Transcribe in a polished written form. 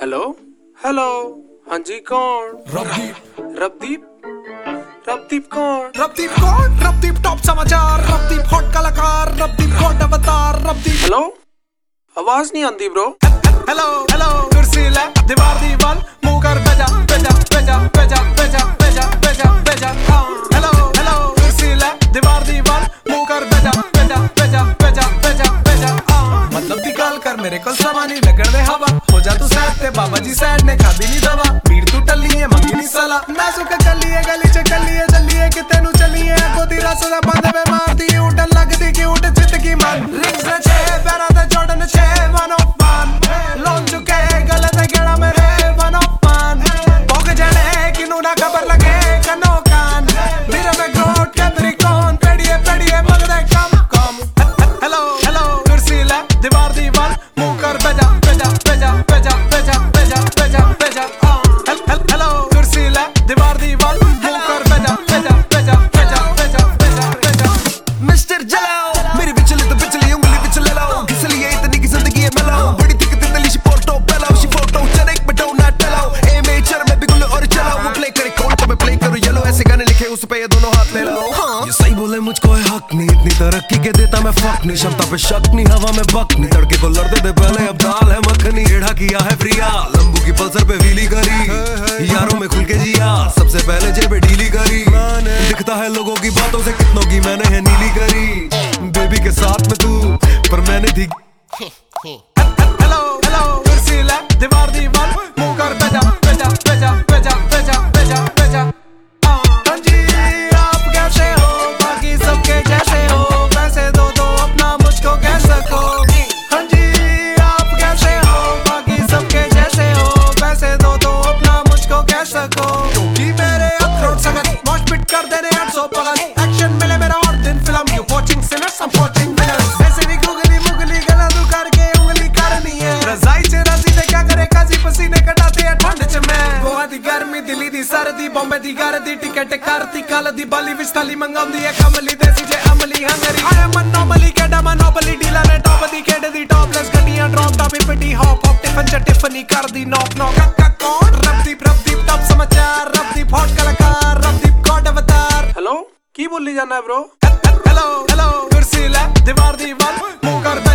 Hello hello, हाँ जी कौन? रबदीप रबदीप रबदीप कौन? रबदीप कौन? रबदीप टॉप समाचार, रबदीप हॉट कलाकार, रबदीप हॉट अवतार, रबदीप। हेलो, आवाज नहीं आती ब्रो। हेलो हेलो, कुर्सी ले दीवार दीवार, मुंह कर बेजा बेजा बेजा बेजा बेजा बेजा बेजा बेजा। हेलो हेलो, कुर्सी ले दीवार दीवार, मुंह कर बेजा बेजा बेजा बेजा बेजा बेजा। मतलब दी गल कर मेरे को समानी लगन दे हवा, हो जा तू सैड ते बाबा जी सैड ने खादी नहीं दवा। भीड़ तू टल्ली है मंगी नहीं साला, नाजुक गलिए गली च गलिए चलिए कि तेनू चलिए अगो दी रस दा बंद वे मारदी उठ लगदी कि उठ जित की मन। रिंग्स ने छे पैरा ते जॉर्डन छे 101 लॉन्च चुके गले ते गेड़ा मेरे 101 भोग जड़े किनू ना खबर लगे कनो कान मेरे में ग्रोट कैबरी कौन पेड़िए पेड़िए मगदे कम कम। हेलो हेलो, कुर्सी ले दीवार दीवार, मुंह कर बेजा बेजा बेजा बेजा बेजा बेजा बेजा बेजा। हेलो कुर्सी ले दीवार दीवार, मुंह कर बेजा बेजा बेजा बेजा बेजा बेजा बेजा। मिस्टर जलाओ मेरी बिचली तो बिचली उंगली बिच ले लो, इसलिए इतनी की जिंदगी है मेलो बड़ी दिक्कत तितली शी फोटो पेलो शी फोटो चने एक बटो ना टेलो ए मेचर में बिगुल और चलाओ वो प्ले करे कौन तो मैं प्ले करूं येलो ऐसे गाने लिखे उस पे ये दोनों हाथ ले लो। ये सही बोले मुझको है हक नहीं, इतनी तरक्की के देता मैं फक नहीं, क्षमता पे शक नहीं, हवा में बक नहीं, तड़के को लड़ दे पहले अब दाल है मखनी, टेढ़ा किया है फ्रिया लंबू की पल्सर पे व्हीली करी यारों में खुल के जिया सबसे पहले जेब ढीली करी, दिखता है लोगों की बातों से कितनों की मैंने है नीली करी, बेबी के साथ में तू पर मैंने थी। हेलो हेलो, कुर्सी ले दीवार दीवार, मुंह कर बेजा बेजा बेजा बेजा बेजा बेजा बेजा। हाँ जी आप कैसे हो, बाकी सबके जैसे हो, पैसे दो दो अपना मुझको कह सको। हाँ जी आप कैसे हो, बाकी सबके जैसे हो, पैसे दो दो अपना मुझको कह सको। क्योंकि मेरे अखरोट सगत वॉच पिट कर देने 800 पगल, एक्शन मिले मेरा और दिन film you watching sinners I'm watching winners। वैसे भी गुगली मुगली गला तू करके उंगली करनी है, रजाई च राजी ते क्या करे काजी पसीने कटाते हैं ठंड च मैं। गोवा दी गर्मी दिल्ली दी सर्दी बॉम्बे दी गर्दी, टिकट करती कल दी बाली विच थाली मंगाउंदी है कमली देसी जे अमली हंगरी। आई एम अनोमली केडा मनोबली डीलर ने टॉप दी केड दी टॉपलेस गड्डियां ड्रॉप टॉप पिटी हॉप हॉप टिफन च टिफनी कर दी नॉक नॉक। कौन? रबदीप रबदीप टॉप समाचार, रबदीप हॉट कलाकार, रबदीप गॉड अवतार। हेलो, की बोली जाना है ब्रो? हेलो हेलो, कुर्सी ले दीवार दीवार, मुंह कर